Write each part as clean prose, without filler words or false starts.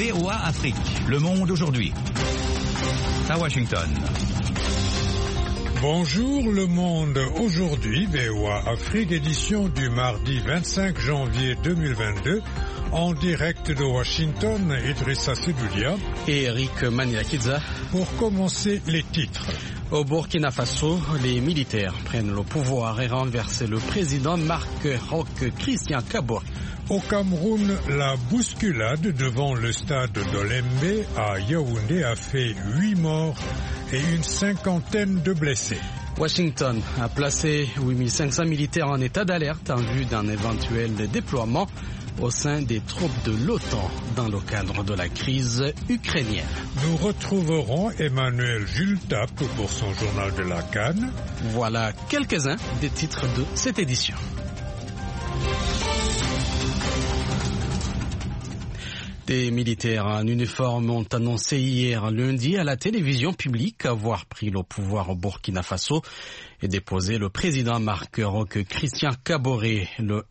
VOA Afrique, le monde aujourd'hui. À Washington. Bonjour le monde, aujourd'hui VOA Afrique, édition du mardi 25 janvier 2022, en direct de Washington, Idrissa Sedoulia et Eric Maniakidza. Pour commencer, les titres. Au Burkina Faso, les militaires prennent le pouvoir et renversent le président Marc Roch Christian Kaboré. Au Cameroun, la bousculade devant le stade d'Olembe à Yaoundé a fait 8 morts et une cinquantaine de blessés. Washington a placé 8500 militaires en état d'alerte en vue d'un éventuel déploiement au sein des troupes de l'OTAN dans le cadre de la crise ukrainienne. Nous retrouverons Emmanuel Jultap pour son journal de la Cannes. Voilà quelques-uns des titres de cette édition. Des militaires en uniforme ont annoncé hier lundi à la télévision publique avoir pris le pouvoir au Burkina Faso et déposé le président Marc Roch Christian Kaboré, le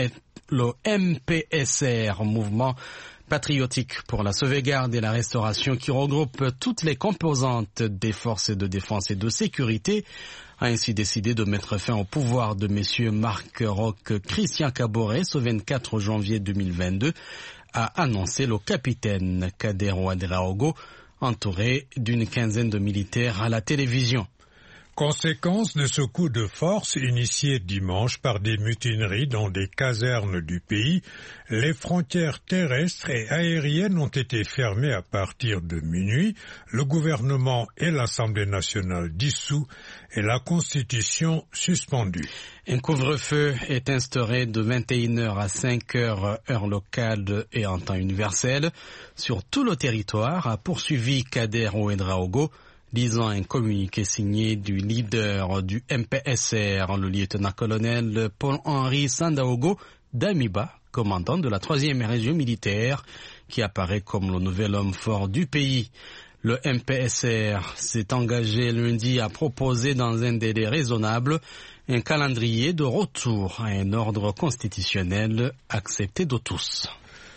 MPSR, mouvement patriotique pour la sauvegarde et la restauration qui regroupe toutes les composantes des forces de défense et de sécurité, a ainsi décidé de mettre fin au pouvoir de M. Marc Roch Christian Kaboré ce 24 janvier 2022, a annoncé le capitaine Kader Ouedraogo, entouré d'une quinzaine de militaires à la télévision. Conséquence de ce coup de force initié dimanche par des mutineries dans des casernes du pays, les frontières terrestres et aériennes ont été fermées à partir de minuit, le gouvernement et l'Assemblée nationale dissous et la Constitution suspendue. Un couvre-feu est instauré de 21h à 5h heure locale et en temps universel sur tout le territoire, a poursuivi Kader Ouedraogo, lisant un communiqué signé du leader du MPSR, le lieutenant-colonel Paul-Henri Sandaogo Damiba, commandant de la 3e région militaire, qui apparaît comme le nouvel homme fort du pays. Le MPSR s'est engagé lundi à proposer dans un délai raisonnable un calendrier de retour à un ordre constitutionnel accepté de tous.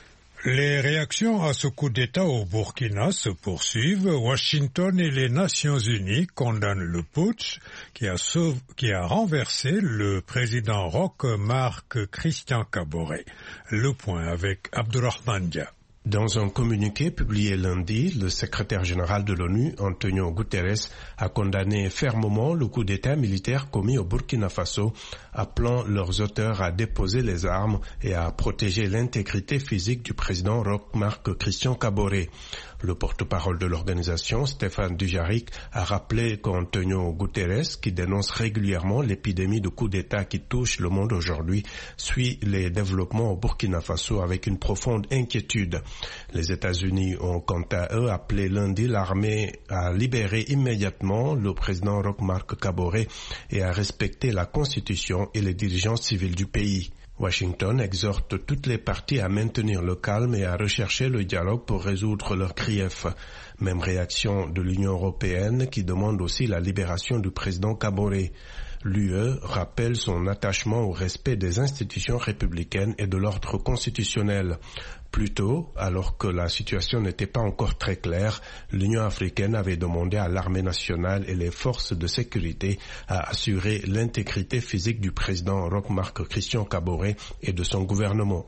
Les réactions à ce coup d'État au Burkina se poursuivent. Washington et les Nations Unies condamnent le putsch qui a renversé le président Roch Marc Christian Kaboré. Le point avec Abdurrahman Dia. Dans un communiqué publié lundi, le secrétaire général de l'ONU, Antonio Guterres, a condamné fermement le coup d'État militaire commis au Burkina Faso, appelant leurs auteurs à déposer les armes et à protéger l'intégrité physique du président Roch Marc Christian Kaboré. Le porte-parole de l'organisation, Stéphane Dujarric, a rappelé qu'Antonio Guterres, qui dénonce régulièrement l'épidémie de coups d'État qui touche le monde aujourd'hui, suit les développements au Burkina Faso avec une profonde inquiétude. Les États-Unis ont quant à eux appelé lundi l'armée à libérer immédiatement le président Roch Marc Kaboré et à respecter la Constitution et les dirigeants civils du pays. Washington exhorte toutes les parties à maintenir le calme et à rechercher le dialogue pour résoudre leurs griefs. Même réaction de l'Union européenne qui demande aussi la libération du président Kaboré. L'UE rappelle son attachement au respect des institutions républicaines et de l'ordre constitutionnel. Plus tôt, alors que la situation n'était pas encore très claire, l'Union africaine avait demandé à l'armée nationale et les forces de sécurité à assurer l'intégrité physique du président Roch Marc Christian Kaboré et de son gouvernement.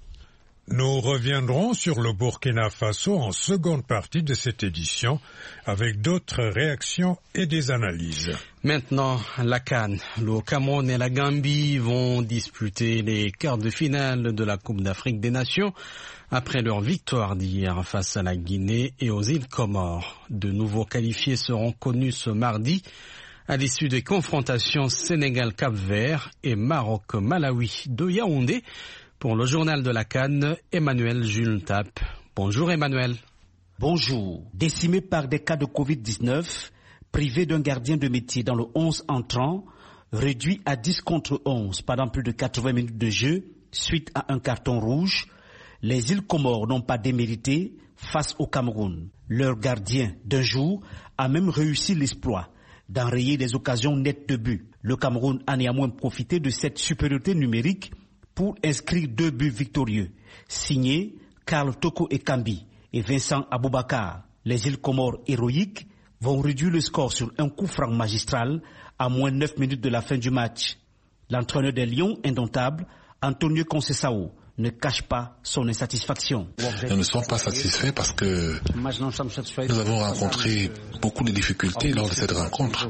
Nous reviendrons sur le Burkina Faso en seconde partie de cette édition avec d'autres réactions et des analyses. Maintenant, la CAN. Le Cameroun et la Gambie vont disputer les quarts de finale de la Coupe d'Afrique des Nations après leur victoire d'hier face à la Guinée et aux îles Comores. De nouveaux qualifiés seront connus ce mardi à l'issue des confrontations Sénégal-Cap-Vert et Maroc-Malawi de Yaoundé. Pour le journal de la CAN, Emmanuel Jultap. Bonjour Emmanuel. Bonjour. Décimé par des cas de Covid-19, privé d'un gardien de métier dans le 11 entrant, réduit à 10 contre 11 pendant plus de 80 minutes de jeu suite à un carton rouge, les îles Comores n'ont pas démérité face au Cameroun. Leur gardien d'un jour a même réussi l'exploit d'enrayer des occasions nettes de but. Le Cameroun a néanmoins profité de cette supériorité numérique pour inscrire 2 buts victorieux, signés Karl Toko Ekambi et Vincent Aboubakar. Les îles Comores héroïques vont réduire le score sur un coup franc magistral à moins 9 minutes de la fin du match. L'entraîneur des Lions indomptables, Antonio Conceição, ne cache pas son insatisfaction. Nous ne sommes pas satisfaits parce que nous avons rencontré beaucoup de difficultés lors de cette rencontre.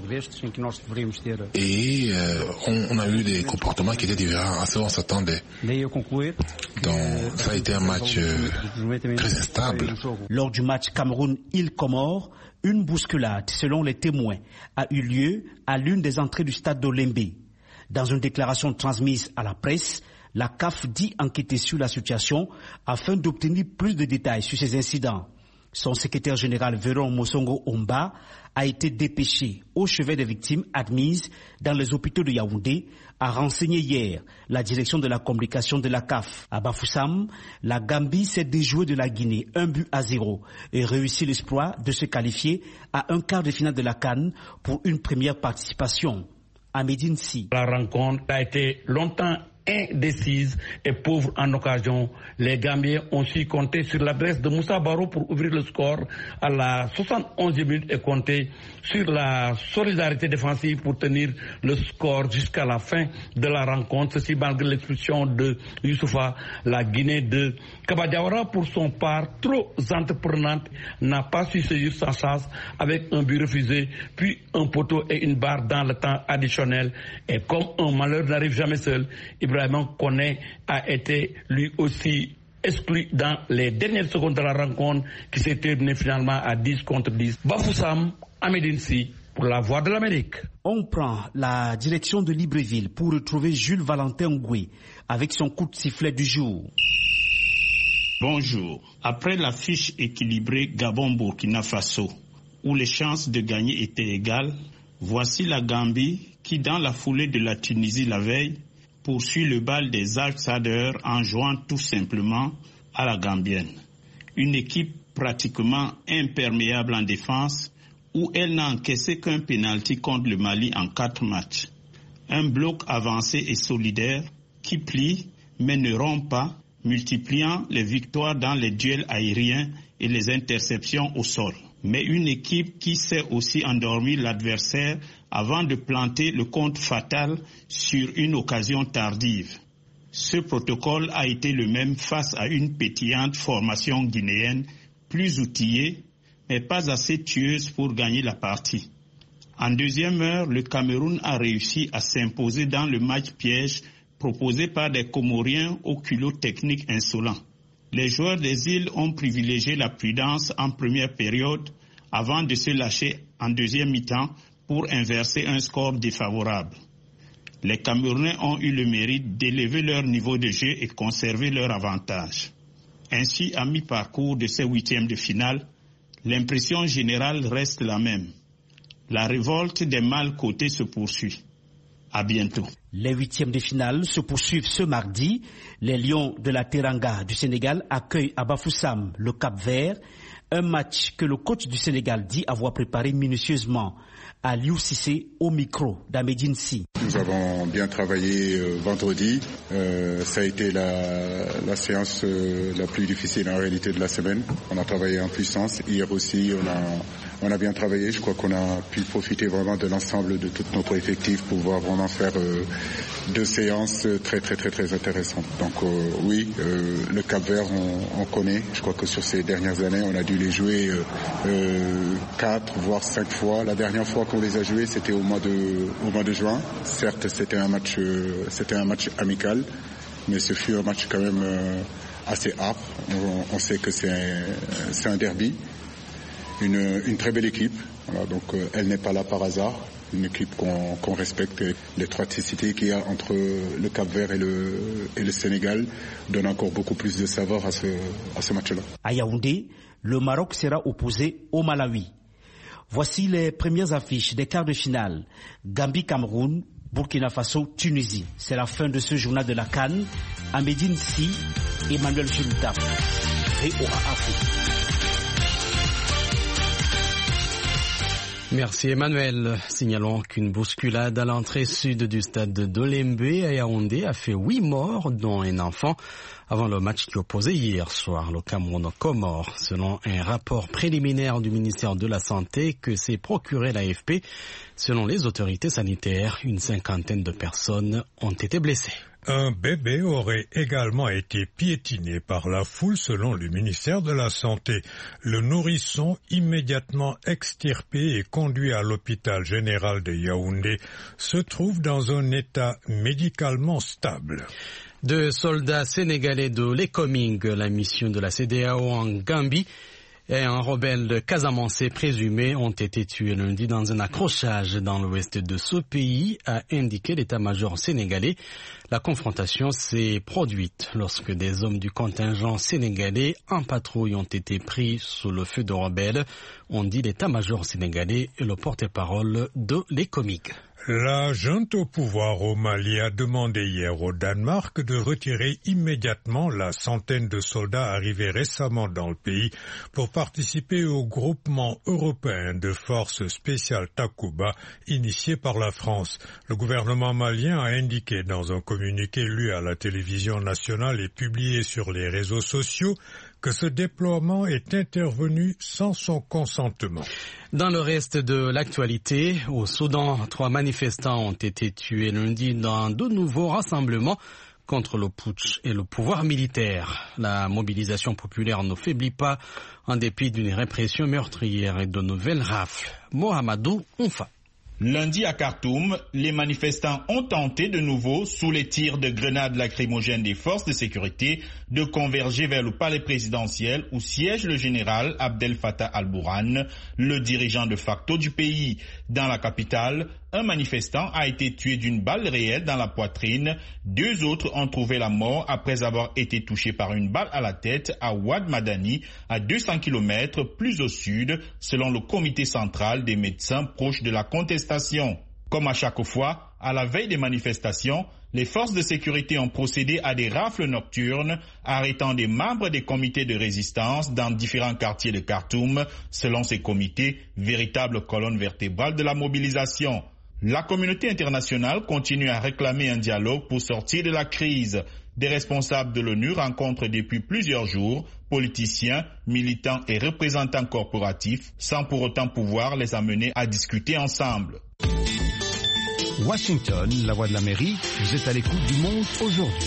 Et on a eu des comportements qui étaient différents à ce qu'on s'attendait. Donc ça a été un match très instable. Lors du match Cameroun-Îles-Comores, une bousculade, selon les témoins, a eu lieu à l'une des entrées du stade d'Olembe. Dans une déclaration transmise à la presse, la CAF dit enquêter sur la situation afin d'obtenir plus de détails sur ces incidents. Son secrétaire général Véron Mosongo Omba a été dépêché au chevet des victimes admises dans les hôpitaux de Yaoundé, a renseigné hier la direction de la communication de la CAF. À Bafoussam, la Gambie s'est déjouée de la Guinée 1-0 et réussit l'exploit de se qualifier à un quart de finale de la CAN pour une première participation. À Médine Si. La rencontre a été longtemps indécise et pauvre en occasion. Les Gambiens ont su compter sur l'adresse de Moussa Barrow pour ouvrir le score à la 71e minute et compter sur la solidarité défensive pour tenir le score jusqu'à la fin de la rencontre. Ceci malgré l'expulsion de Youssoufa. La Guinée de Kabadiawara, pour son part trop entreprenante, n'a pas su saisir sa chance avec un but refusé, puis un poteau et une barre dans le temps additionnel. Et comme un malheur n'arrive jamais seul, Ibrahima Koné a été lui aussi exclu dans les dernières secondes de la rencontre qui s'est terminée finalement à 10-10. Bafoussam, Amédine Si, pour la Voix de l'Amérique. On prend la direction de Libreville pour retrouver Jules Valentin Ngoué avec son coup de sifflet du jour. Bonjour. Après la fiche équilibrée Gabon-Burkina Faso, où les chances de gagner étaient égales, voici la Gambie qui, dans la foulée de la Tunisie la veille, poursuit le bal des Al-Sadr en jouant tout simplement à la gambienne. Une équipe pratiquement imperméable en défense où elle n'a encaissé qu'un pénalty contre le Mali en 4 matchs. Un bloc avancé et solidaire qui plie mais ne rompt pas, multipliant les victoires dans les duels aériens et les interceptions au sol. Mais une équipe qui sait aussi endormir l'adversaire avant de planter le compte fatal sur une occasion tardive. Ce protocole a été le même face à une pétillante formation guinéenne, plus outillée, mais pas assez tueuse pour gagner la partie. En deuxième heure, le Cameroun a réussi à s'imposer dans le match piège proposé par des Comoriens au culot technique insolent. Les joueurs des îles ont privilégié la prudence en première période avant de se lâcher en deuxième mi-temps pour inverser un score défavorable. Les Camerounais ont eu le mérite d'élever leur niveau de jeu et conserver leur avantage. Ainsi, à mi-parcours de ces huitièmes de finale, l'impression générale reste la même. La révolte des mal cotés se poursuit. À bientôt. Les huitièmes de finale se poursuivent ce mardi. Les Lions de la Teranga du Sénégal accueillent à Bafoussam le Cap-Vert. Un match que le coach du Sénégal dit avoir préparé minutieusement. À Liu Cissé au micro d'Amédine Si. Nous avons bien travaillé vendredi. Ça a été la séance la plus difficile en réalité de la semaine. On a travaillé en puissance. Hier aussi, on a bien travaillé. Je crois qu'on a pu profiter vraiment de l'ensemble de tout notre effectif pour pouvoir vraiment faire 2 séances très intéressantes. Donc oui, le Cap-Vert, on connaît. Je crois que sur ces dernières années, on a dû les jouer 4 voire 5 fois. La dernière fois qu'on les a joués, c'était au mois de juin. Certes, c'était un match amical, mais ce fut un match quand même assez âpre. On sait que c'est un derby, une très belle équipe. Voilà, donc elle n'est pas là par hasard. Une équipe qu'on respecte. L'étroitité qu'il y a entre le Cap-Vert et le Sénégal donne encore beaucoup plus de saveur à ce match-là. À Yaoundé, le Maroc sera opposé au Malawi. Voici les premières affiches des quarts de finale. Gambie-Cameroun, Burkina Faso-Tunisie. C'est la fin de ce journal de la CAN. À Médine Si, Emmanuel Chilutaf, VOA Afrique. Merci Emmanuel. Signalons qu'une bousculade à l'entrée sud du stade de Dolembe à Yaoundé a fait 8 morts, dont un enfant, avant le match qui opposait hier soir le Cameroun aux Comores. Selon un rapport préliminaire du ministère de la Santé que s'est procuré l'AFP, selon les autorités sanitaires, une 50aine de personnes ont été blessées. Un bébé aurait également été piétiné par la foule selon le ministère de la Santé. Le nourrisson, immédiatement extirpé et conduit à l'hôpital général de Yaoundé, se trouve dans un état médicalement stable. 2 soldats sénégalais de l'ECOMIG, la mission de la CEDEAO en Gambie, et un rebelle casamançais présumé ont été tués lundi dans un accrochage dans l'ouest de ce pays, a indiqué l'état-major sénégalais. La confrontation s'est produite lorsque des hommes du contingent sénégalais en patrouille ont été pris sous le feu de rebelles, ont dit l'état-major sénégalais et le porte-parole de l'ECOMIG. La junte au pouvoir au Mali a demandé hier au Danemark de retirer immédiatement la centaine de soldats arrivés récemment dans le pays pour participer au groupement européen de forces spéciales Takuba initié par la France. Le gouvernement malien a indiqué dans un communiqué lu à la télévision nationale et publié sur les réseaux sociaux que ce déploiement est intervenu sans son consentement. Dans le reste de l'actualité, au Soudan, 3 manifestants ont été tués lundi dans de nouveaux rassemblements contre le putsch et le pouvoir militaire. La mobilisation populaire ne faiblit pas en dépit d'une répression meurtrière et de nouvelles rafles. Mohamedou Oumfa. Lundi à Khartoum, les manifestants ont tenté de nouveau, sous les tirs de grenades lacrymogènes des forces de sécurité, de converger vers le palais présidentiel où siège le général Abdel Fattah al-Burhan, le dirigeant de facto du pays. Dans la capitale, un manifestant a été tué d'une balle réelle dans la poitrine. 2 autres ont trouvé la mort après avoir été touchés par une balle à la tête à Ouad Madani, à 200 km plus au sud, selon le comité central des médecins proches de la contestation. Comme à chaque fois, à la veille des manifestations, les forces de sécurité ont procédé à des rafles nocturnes, arrêtant des membres des comités de résistance dans différents quartiers de Khartoum, selon ces comités, véritables colonnes vertébrales de la mobilisation. La communauté internationale continue à réclamer un dialogue pour sortir de la crise. Des responsables de l'ONU rencontrent depuis plusieurs jours politiciens, militants et représentants corporatifs, sans pour autant pouvoir les amener à discuter ensemble. Washington, la voix de l'Amérique, vous êtes à l'écoute du monde aujourd'hui.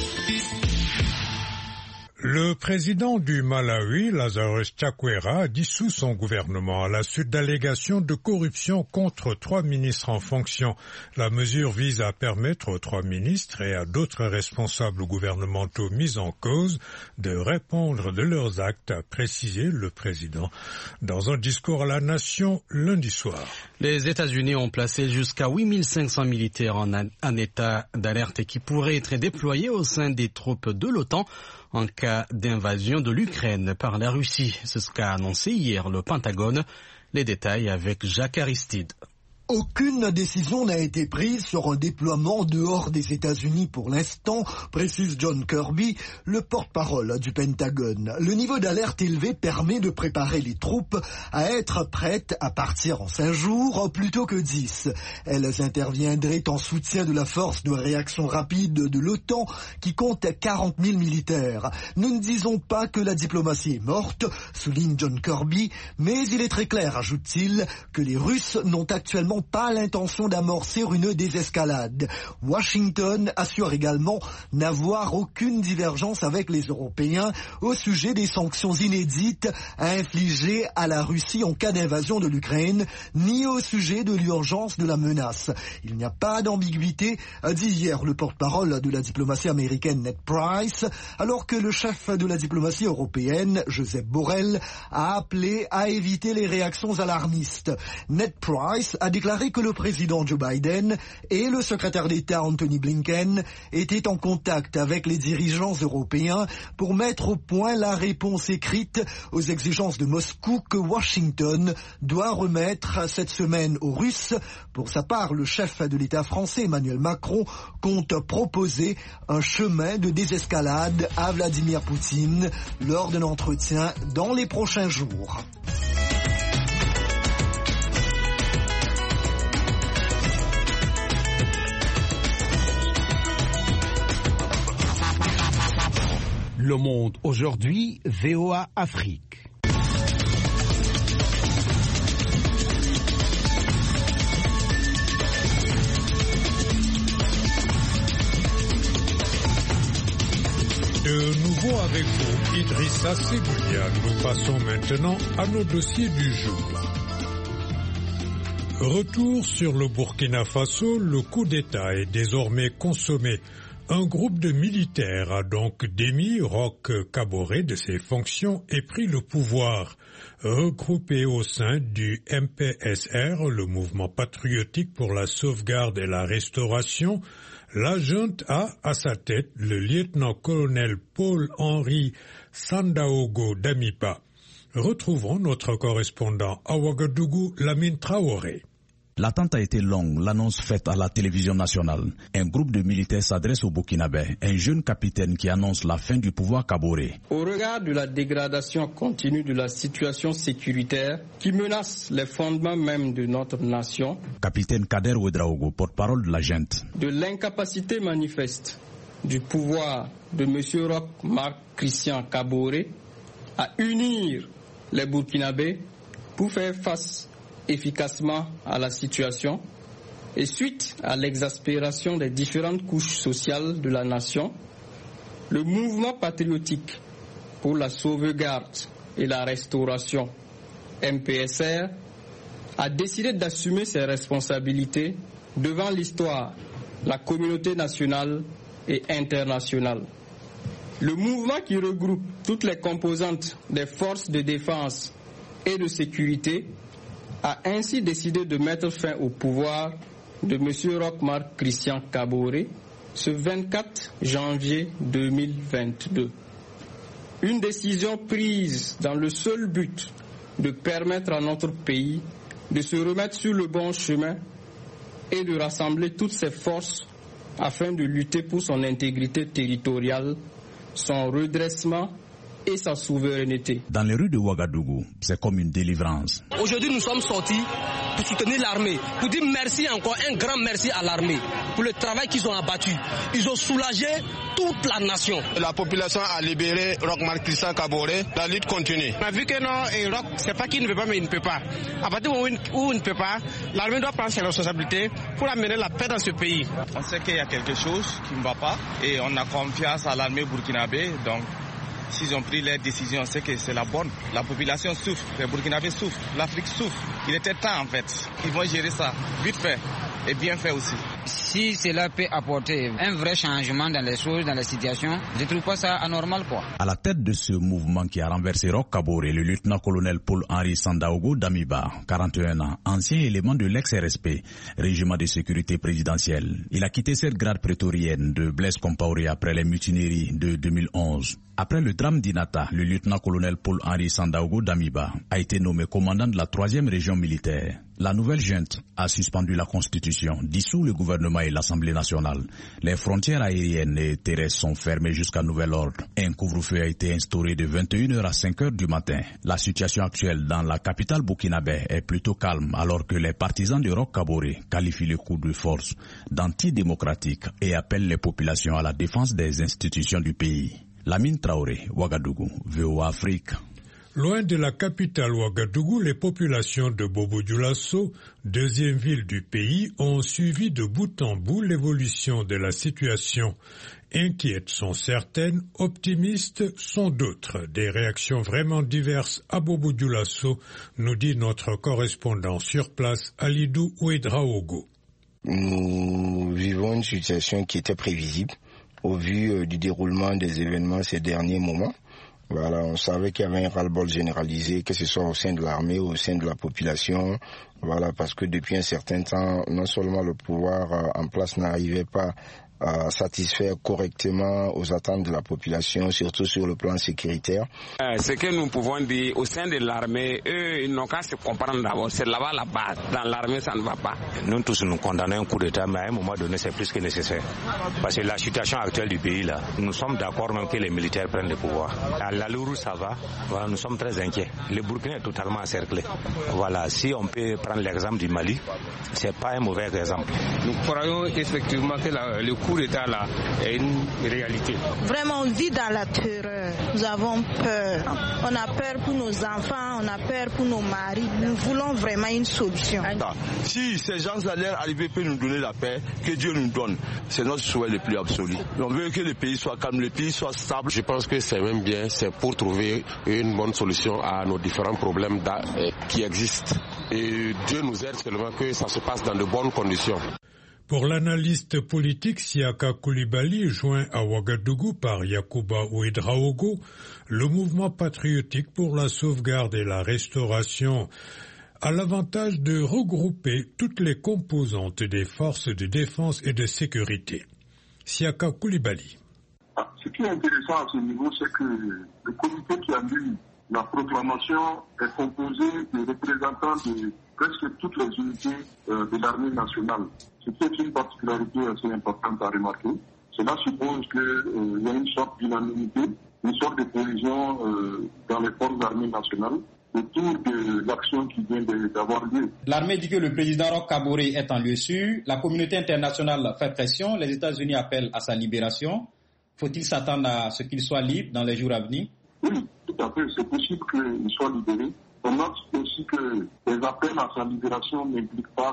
Le président du Malawi, Lazarus Chakwera, a dissous son gouvernement à la suite d'allégations de corruption contre 3 ministres en fonction. La mesure vise à permettre aux 3 ministres et à d'autres responsables gouvernementaux mis en cause de répondre de leurs actes, a précisé le président dans un discours à la nation lundi soir. Les États-Unis ont placé jusqu'à 8500 militaires en état d'alerte qui pourraient être déployés au sein des troupes de l'OTAN en cas d'invasion de l'Ukraine par la Russie. C'est ce qu'a annoncé hier le Pentagone. Les détails avec Jacques Aristide. Aucune décision n'a été prise sur un déploiement dehors des États-Unis pour l'instant, précise John Kirby, le porte-parole du Pentagone. Le niveau d'alerte élevé permet de préparer les troupes à être prêtes à partir en 5 jours plutôt que 10. Elles interviendraient en soutien de la force de réaction rapide de l'OTAN qui compte 40 000 militaires. Nous ne disons pas que la diplomatie est morte, souligne John Kirby, mais il est très clair, ajoute-t-il, que les Russes n'ont actuellement pas l'intention d'amorcer une désescalade. Washington assure également n'avoir aucune divergence avec les Européens au sujet des sanctions inédites à infliger à la Russie en cas d'invasion de l'Ukraine, ni au sujet de l'urgence de la menace. Il n'y a pas d'ambiguïté, a dit hier le porte-parole de la diplomatie américaine Ned Price, alors que le chef de la diplomatie européenne, Josep Borrell, a appelé à éviter les réactions alarmistes. Ned Price a déclaré que le président Joe Biden et le secrétaire d'État Anthony Blinken étaient en contact avec les dirigeants européens pour mettre au point la réponse écrite aux exigences de Moscou que Washington doit remettre cette semaine aux Russes. Pour sa part, le chef de l'État français Emmanuel Macron compte proposer un chemin de désescalade à Vladimir Poutine lors d'un entretien dans les prochains jours. Le Monde aujourd'hui, VOA Afrique. De nouveau avec vous, Idrissa Segoulia. Nous passons maintenant à nos dossiers du jour. Retour sur le Burkina Faso, le coup d'État est désormais consommé. Un groupe de militaires a donc démis Roch Kaboré de ses fonctions et pris le pouvoir. Regroupé au sein du MPSR, le mouvement patriotique pour la sauvegarde et la restauration, la junte a à sa tête le lieutenant-colonel Paul-Henri Sandaogo Damiba. Retrouvons notre correspondant à Ouagadougou, Lamine Traoré. L'attente a été longue, l'annonce faite à la télévision nationale. Un groupe de militaires s'adresse au Burkinabé, un jeune capitaine qui annonce la fin du pouvoir Kaboré. Au regard de la dégradation continue de la situation sécuritaire qui menace les fondements même de notre nation, Capitaine Kader Ouedraogo, porte-parole de la junte, de l'incapacité manifeste du pouvoir de M. Roch Marc Christian Kaboré à unir les Burkinabés pour faire face efficacement à la situation et suite à l'exaspération des différentes couches sociales de la nation, le mouvement patriotique pour la sauvegarde et la restauration MPSR a décidé d'assumer ses responsabilités devant l'histoire, la communauté nationale et internationale. Le mouvement qui regroupe toutes les composantes des forces de défense et de sécurité a ainsi décidé de mettre fin au pouvoir de M. Roch Marc Christian Kaboré ce 24 janvier 2022. Une décision prise dans le seul but de permettre à notre pays de se remettre sur le bon chemin et de rassembler toutes ses forces afin de lutter pour son intégrité territoriale, son redressement et sa souveraineté. Dans les rues de Ouagadougou, c'est comme une délivrance. Aujourd'hui, nous sommes sortis pour soutenir l'armée, pour dire merci encore, un grand merci à l'armée pour le travail qu'ils ont abattu. Ils ont soulagé toute la nation. La population a libéré Roch Marc Christian Kaboré, la lutte continue. On a vu que non, Roch, c'est pas qu'il ne veut pas, mais il ne peut pas. À partir du moment où il ne peut pas, l'armée doit prendre ses responsabilités pour amener la paix dans ce pays. On sait qu'il y a quelque chose qui ne va pas et on a confiance à l'armée burkinabé, donc s'ils ont pris leur décision, c'est que c'est la bonne. La population souffre, les Burkinabés souffrent, l'Afrique souffre. Il était temps en fait. Ils vont gérer ça vite fait et bien fait aussi. Si cela peut apporter un vrai changement dans les choses, dans la situation, je ne trouve pas ça anormal quoi. À la tête de ce mouvement qui a renversé Roch Kaboré, le lieutenant-colonel Paul-Henri Sandaogo Damiba, 41 ans, ancien élément de l'ex-RSP, régiment de sécurité présidentielle. Il a quitté cette grade prétorienne de Blaise Compaoré après les mutineries de 2011. Après le drame d'Inata, le lieutenant-colonel Paul-Henri Sandaogo Damiba a été nommé commandant de la 3e région militaire. La nouvelle junte a suspendu la Constitution, dissout le gouvernement et l'Assemblée nationale. Les frontières aériennes et terrestres sont fermées jusqu'à nouvel ordre. Un couvre-feu a été instauré de 21h à 5h du matin. La situation actuelle dans la capitale burkinabé est plutôt calme alors que les partisans de Roch Kaboré qualifient le coup de force d'antidémocratique et appellent les populations à la défense des institutions du pays. Lamine Traoré, Ouagadougou, VOA Afrique. Loin de la capitale Ouagadougou, les populations de Bobo-Dioulasso, deuxième ville du pays, ont suivi de bout en bout l'évolution de la situation. Inquiètes sont certaines, optimistes sont d'autres. Des réactions vraiment diverses à Bobo-Dioulasso, nous dit notre correspondant sur place, Alidou Ouedraogo. Nous vivons une situation qui était prévisible au vu du déroulement des événements ces derniers moments. Voilà, on savait qu'il y avait un ras-le-bol généralisé, que ce soit au sein de l'armée ou au sein de la population. Voilà, parce que depuis un certain temps, non seulement le pouvoir en place n'arrivait pas à satisfaire correctement aux attentes de la population, surtout sur le plan sécuritaire. Ce que nous pouvons dire au sein de l'armée, eux, ils n'ont qu'à se comprendre d'abord. C'est là-bas la base. Dans l'armée, ça ne va pas. Nous tous, nous condamnons un coup d'État, mais à un moment donné, c'est plus que nécessaire. Parce que la situation actuelle du pays, là, nous sommes d'accord même que les militaires prennent le pouvoir. À l'Alourou, ça va. Voilà, nous sommes très inquiets. Le Burkina est totalement encerclé. Voilà, si on peut prendre l'exemple du Mali, c'est pas un mauvais exemple. Nous croyons effectivement que le coup d'État là est une réalité. Vraiment, on vit dans la terreur. Nous avons peur. On a peur pour nos enfants, on a peur pour nos maris. Nous voulons vraiment une solution. Si ces gens allaient arriver pour nous donner la paix, que Dieu nous donne, c'est notre souhait le plus absolu. On veut que le pays soit calme, le pays soit stable. Je pense que c'est même bien, c'est pour trouver une bonne solution à nos différents problèmes qui existent. Et Dieu nous aide seulement que ça se passe dans de bonnes conditions. Pour l'analyste politique Siaka Coulibaly, joint à Ouagadougou par Yacouba Ouedraogo, le mouvement patriotique pour la sauvegarde et la restauration a l'avantage de regrouper toutes les composantes des forces de défense et de sécurité. Siaka Coulibaly. Ce qui est intéressant à ce niveau, c'est que le comité qui a lu la proclamation est composé de représentants de presque toutes les unités de l'armée nationale. Ce qui est une particularité assez importante à remarquer. Cela suppose qu'il y a une sorte d'unanimité, une sorte de cohésion dans les forces armées nationales autour de l'action qui vient d'avoir lieu. L'armée dit que le président Roch Kaboré est en lieu sûr. La communauté internationale fait pression. Les États-Unis appellent à sa libération. Faut-il s'attendre à ce qu'il soit libre dans les jours à venir? Oui, tout à fait. C'est possible qu'il soit libéré. On note aussi que les appels à sa libération n'impliquent pas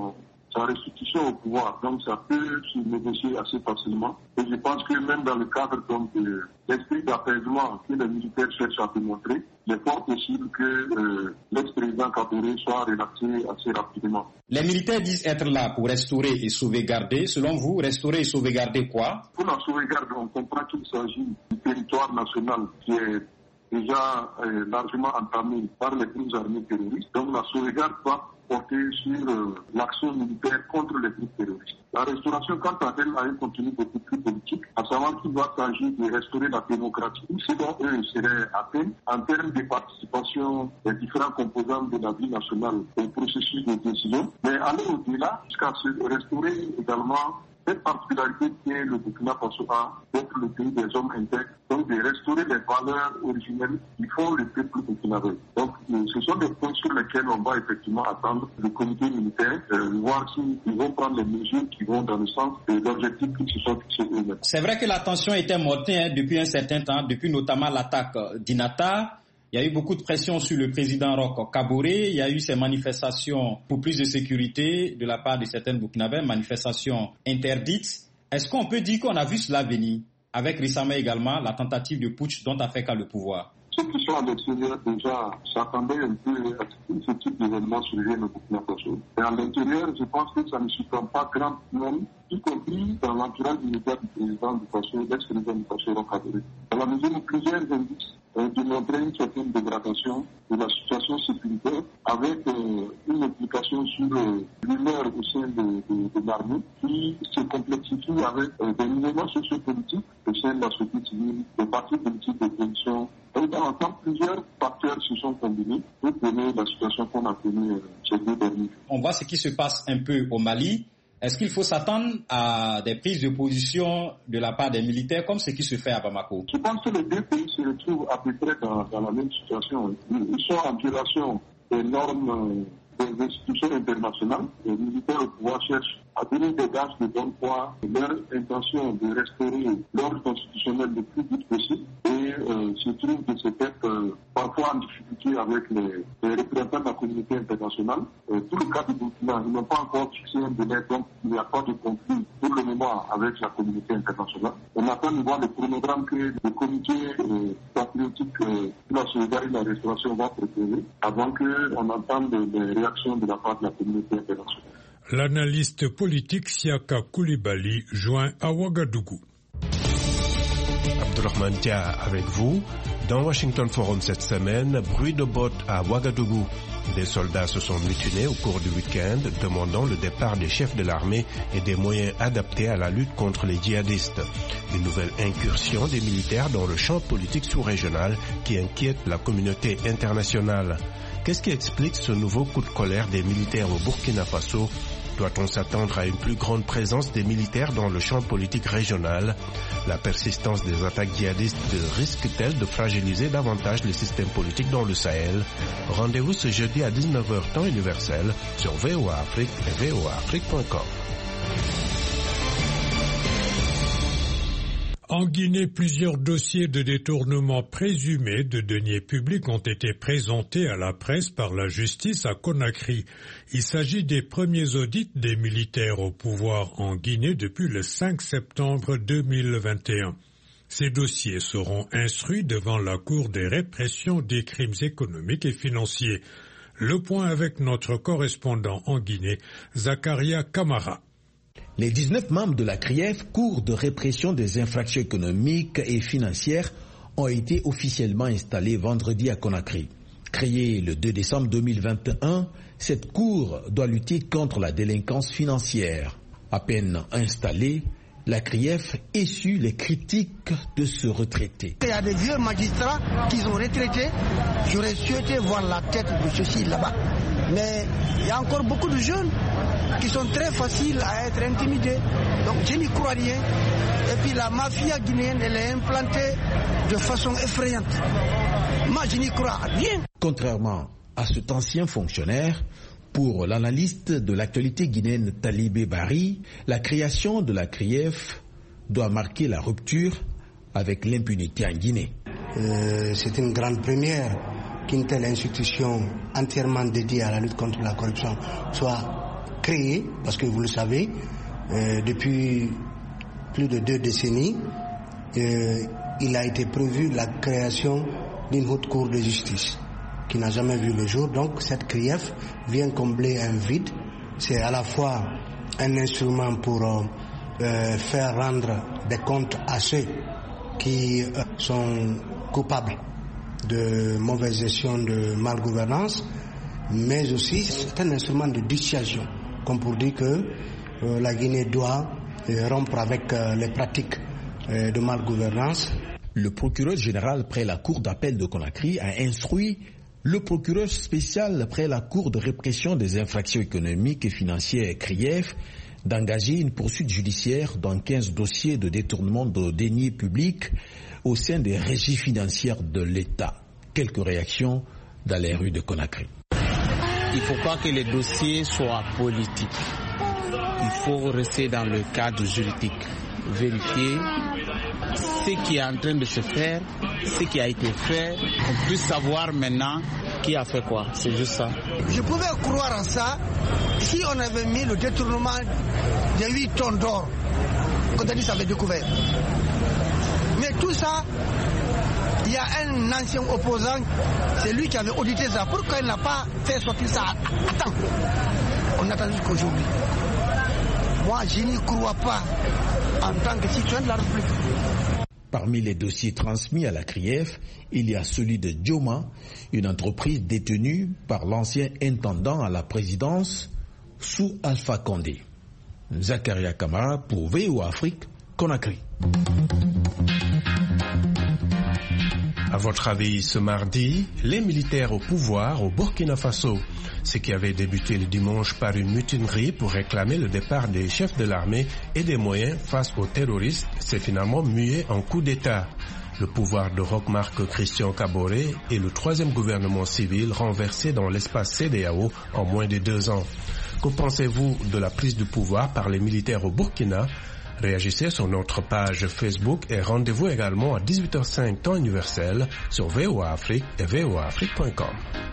sa restitution au pouvoir. Donc ça peut se négocier assez facilement. Et je pense que même dans le cadre de l'esprit d'apaisement que les militaires cherchent à démontrer, il est fort possible que l'ex-président Kaboré soit relaxé assez rapidement. Les militaires disent être là pour restaurer et sauvegarder. Selon vous, restaurer et sauvegarder quoi? Pour la sauvegarde, on comprend qu'il s'agit du territoire national qui est déjà largement entamé par les groupes armés terroristes. Donc la sauvegarde doit porter sur l'action militaire contre les groupes terroristes. La restauration, quant à elle, a un contenu beaucoup plus politique, à savoir qu'il doit s'agir de restaurer la démocratie. Ce dont eux seraient atteints en termes de participation des différents composants de la vie nationale au processus de décision, mais aller au-delà jusqu'à se restaurer également cette particularité qui est le Burkina Faso a d'être le pays des hommes intègres, donc de restaurer les valeurs originelles qui font le peuple burkinabé. Donc ce sont des points sur lesquels on va effectivement attendre le comité militaire, voir s'ils vont prendre les mesures qui vont dans le sens de l'objectif qui se sont fixés eux-mêmes. C'est vrai que la tension était montée depuis un certain temps, depuis notamment l'attaque d'Inata. Il y a eu beaucoup de pression sur le président Roch Kaboré. Il y a eu ces manifestations pour plus de sécurité de la part de certaines Burkinabés, manifestations interdites. Est-ce qu'on peut dire qu'on a vu cela venir, avec récemment également la tentative de putsch dont a fait cas le pouvoir? Ceux qui sont à l'extérieur déjà s'attendaient un peu à ce type d'événement survienne au Burkina Faso. Et à l'intérieur, je pense que ça ne surprend pas grand monde, y compris dans l'entourage immédiat du président du Faso, l'ex-président du Faso, Roch Kaboré. Dans la mesure où plusieurs indices démontrer une certaine dégradation de la situation sécuritaire avec une implication sur l'humeur au sein de l'armée qui se complexifie avec des mouvements sociopolitiques au sein de la société civile, des partis politiques d'opposition. Et dans l'ensemble, plusieurs facteurs se sont combinés pour donner la situation qu'on a connue ces 2 derniers jours. On voit ce qui se passe un peu au Mali. Est-ce qu'il faut s'attendre à des prises de position de la part des militaires comme ce qui se fait à Bamako? Je pense que les 2 pays se retrouvent à peu près dans la même situation. Ils sont en violation des normes des institutions internationales. Les militaires au pouvoir cherchent à donner des gages de bonne foi, leur intention de restaurer l'ordre constitutionnel le plus vite possible et se trouve de ce fait parfois en difficulté avec les représentants de la communauté internationale. Tout le cas du Burkina, ils n'ont pas encore fixé un délai, donc il n'y a pas de conflit pour le moment avec la communauté internationale. On attend de voir le chronogramme que le comité patriotique pour la sauvegarde et la restauration va proposer avant qu'on entende les réactions de la part de la communauté internationale. L'analyste politique Siaka Coulibaly, joint à Ouagadougou. Abdourahmane Dia avec vous. Dans Washington Forum cette semaine, bruit de bottes à Ouagadougou. Des soldats se sont mutinés au cours du week-end, demandant le départ des chefs de l'armée et des moyens adaptés à la lutte contre les djihadistes. Une nouvelle incursion des militaires dans le champ politique sous-régional qui inquiète la communauté internationale. Qu'est-ce qui explique ce nouveau coup de colère des militaires au Burkina Faso? Doit-on s'attendre à une plus grande présence des militaires dans le champ politique régional? La persistance des attaques djihadistes risque-t-elle de fragiliser davantage les systèmes politiques dans le Sahel? Rendez-vous ce jeudi à 19h temps universel sur VOA Afrique et voaafrique.com. En Guinée, plusieurs dossiers de détournement présumés de deniers publics ont été présentés à la presse par la justice à Conakry. Il s'agit des premiers audits des militaires au pouvoir en Guinée depuis le 5 septembre 2021. Ces dossiers seront instruits devant la Cour des répressions des crimes économiques et financiers. Le point avec notre correspondant en Guinée, Zakaria Kamara. Les 19 membres de la CRIEF, Cour de répression des infractions économiques et financières, ont été officiellement installés vendredi à Conakry. Créée le 2 décembre 2021, cette cour doit lutter contre la délinquance financière. À peine installée, la CRIEF essuie les critiques de ce retraité. Il y a des vieux magistrats qui sont retraités. J'aurais souhaité voir la tête de ceux-ci là-bas. Mais il y a encore beaucoup de jeunes qui sont très faciles à être intimidés. Donc je n'y crois rien. Et puis la mafia guinéenne, elle est implantée de façon effrayante. Moi, je n'y crois rien. Contrairement à cet ancien fonctionnaire, pour l'analyste de l'actualité guinéenne Talibé Bari, la création de la CRIEF doit marquer la rupture avec l'impunité en Guinée. C'est une grande première qu'une telle institution entièrement dédiée à la lutte contre la corruption soit créée, parce que vous le savez, depuis plus de 2 décennies, il a été prévu la création d'une haute cour de justice qui n'a jamais vu le jour. Donc cette CRIEF vient combler un vide. C'est à la fois un instrument pour faire rendre des comptes à ceux qui sont coupables de mauvaise gestion, de malgouvernance, mais aussi c'est un instrument de dissuasion, comme pour dire que la Guinée doit rompre avec les pratiques de malgouvernance. Le procureur général près la Cour d'appel de Conakry a instruit le procureur spécial près la Cour de répression des infractions économiques et financières CRIEF d'engager une poursuite judiciaire dans 15 dossiers de détournement de deniers publics au sein des régies financières de l'État. Quelques réactions dans les rues de Conakry. Il ne faut pas que les dossiers soient politiques. Il faut rester dans le cadre juridique. Vérifier ce qui est en train de se faire, ce qui a été fait, on puisse savoir maintenant qui a fait quoi. C'est juste ça. Je pouvais croire en ça si on avait mis le détournement de 8 tonnes d'or quand Denis avait découvert. Mais tout ça, il y a un ancien opposant, c'est lui qui avait audité ça. Pourquoi il n'a pas fait sortir ça à temps? On attend jusqu'aujourd'hui. Moi, je n'y crois pas en tant que citoyen de la République. Parmi les dossiers transmis à la CRIEF, il y a celui de Dioma, une entreprise détenue par l'ancien intendant à la présidence sous Alpha Condé. Zakaria Kamara pour VOA Afrique, Conakry. À votre avis, ce mardi, les militaires au pouvoir au Burkina Faso, ce qui avait débuté le dimanche par une mutinerie pour réclamer le départ des chefs de l'armée et des moyens face aux terroristes, s'est finalement mué en coup d'État. Le pouvoir de Roch Marc Christian Kaboré est le 3e gouvernement civil renversé dans l'espace CEDEAO en moins de 2 ans. Que pensez-vous de la prise de pouvoir par les militaires au Burkina ? Réagissez sur notre page Facebook et rendez-vous également à 18h05 temps universel sur VOA Afrique et voaafrique.com.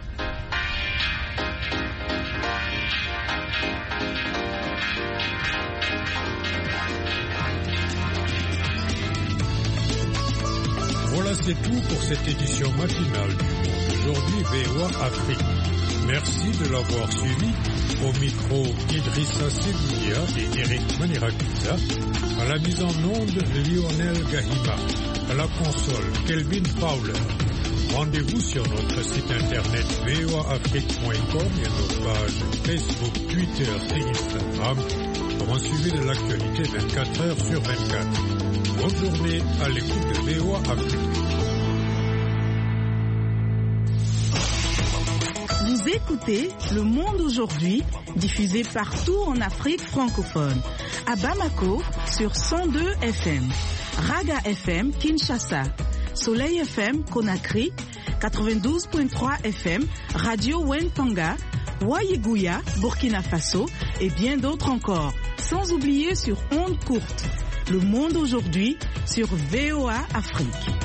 Voilà, c'est tout pour cette édition matinale du Monde. Aujourd'hui, VOA Afrique. Merci de l'avoir suivi. Au micro, Idrissa Sebouya et Eric Manirakiza. À la mise en onde, Lionel Gahima. À la console, Kelvin Fowler. Rendez-vous sur notre site internet voaafrique.com et nos pages Facebook, Twitter et Instagram pour un suivi de l'actualité 24 heures sur 24. Bonne journée à l'écoute de VOA Afrique. Vous écoutez Le Monde aujourd'hui, diffusé partout en Afrique francophone. À Bamako, sur 102 FM. Raga FM, Kinshasa. Soleil FM, Conakry. 92.3 FM, Radio Wentanga. Wayeguya, Burkina Faso. Et bien d'autres encore. Sans oublier sur ondes courtes. Le Monde aujourd'hui sur VOA Afrique.